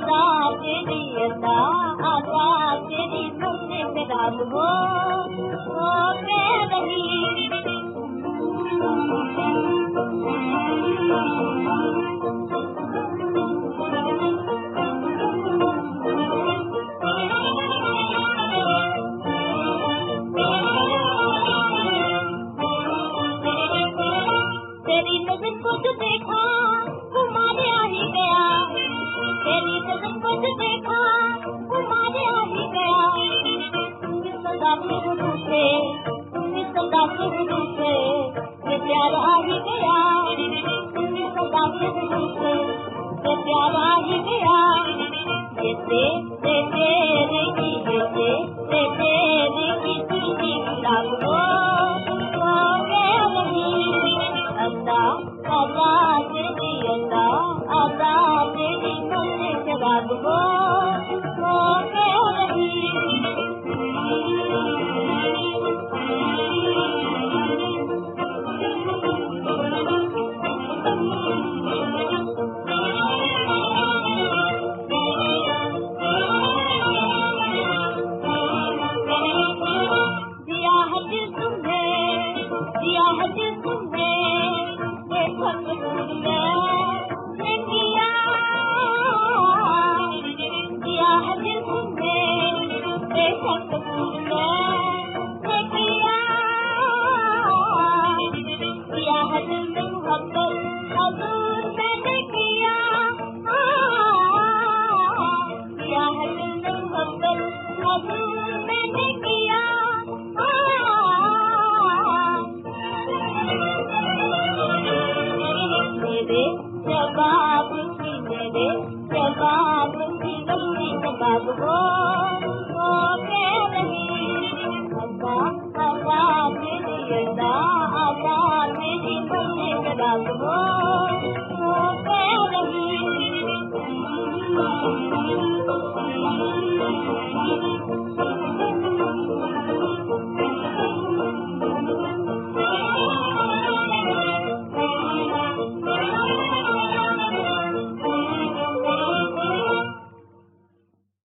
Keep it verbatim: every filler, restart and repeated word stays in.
अदा तेरी अदा अदा तेरी सुनने से रात हो हो के रही तेरी नजर को जो देखा तुम्हारे आ ही गया तेरी नजर को जो देखा तुम्हारे आ ही गया तुमने सदा से दूसरे तुमने सदा से दूसरे ये प्यार आ ही गया तुमने सदा से दूसरे ये प्यार आ ही गया ये तेरे तेरे की ये तेरे तेरे की तुझी गुलाब हो हो गया नहीं अदा अदा तेरी अदा अदा तेरी सुनने के बाद वो हो गया नहीं दिया है दिल तुमने दिया है दिल तुमने दिया है दिल तुमने बेशक तुमने किया दिया है दिल में मोहब्बत हजूर मैंने किया दिया है दिल में मोहब्बत हजूर मैंने किया मेरे जवाब की मेरे जवाब की गली जवाब हो हो के नहीं अदा अदा तेरी अदा अदा तेरी बंदे जवाब हो हो के नहीं